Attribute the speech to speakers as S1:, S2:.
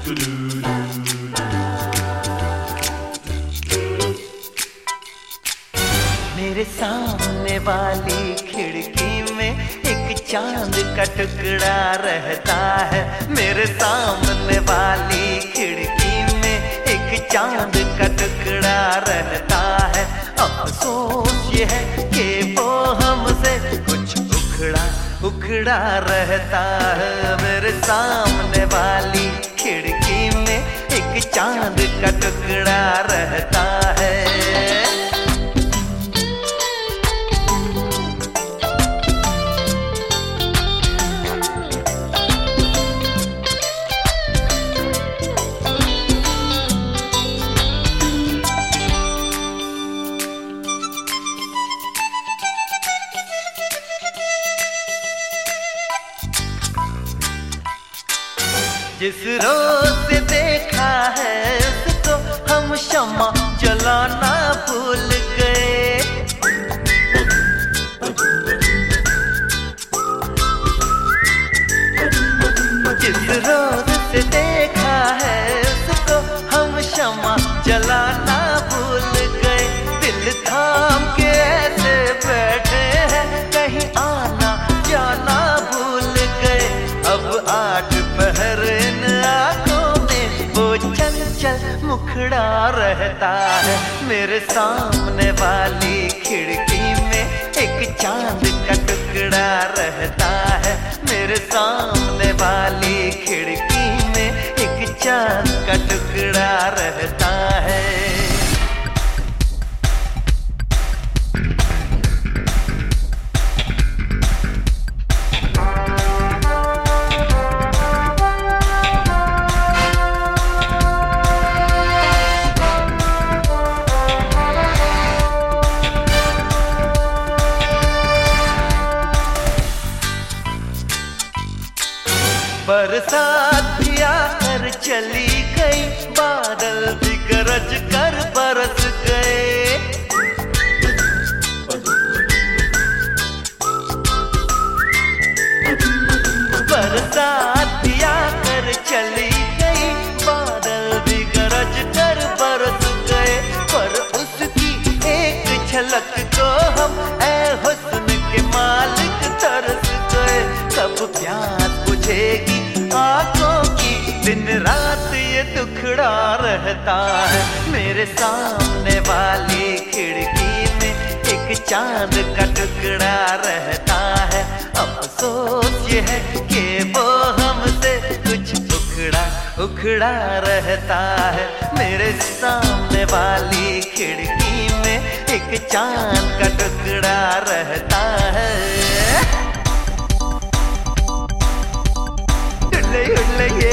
S1: मेरे सामने वाली खिड़की में एक चांद का टुकड़ा रहता है। मेरे सामने वाली खिड़की में एक चांद का टुकड़ा रहता है। अफसोस ये है कि वो हमसे कुछ उखड़ा रहता है। मेरे सामने वाली खिड़की में एक चांद का टुकड़ा रहता है। जिस रोज से देखा है उसको हम शम्मा जलाना भूल गए। जिस रोज से देखा है उसको हम शम्मा जलाना भूल गए। दिल थाम के ऐसे बैठे हैं कहीं आना जाना भूल गए। अब 8 पहर मुखड़ा रहता है। मेरे सामने वाली खिड़की में एक चांद का टुकड़ा रहता है। मेरे सामने वाली खिड़की में एक चांद का टुकड़ा रहता है। बरसात भी आकर चली गई, बादल भी गरज कर बरस गए। बरसात भी आकर चली गई, बादल भी गरज कर बरस गए। पर उसकी एक झलक को हम ऐ हुस्न के मालिक तरस गए। कब प्यास बुझेगी आंखों की, दिन रात ये दुखड़ा रहता है। मेरे सामने वाली खिड़की में एक चांद का टुकड़ा रहता है। अफसोस ये है कि वो हमसे कुछ उखड़ा रहता है। मेरे सामने वाली खिड़की में एक चांद का टुकड़ा रहता है। उड़ले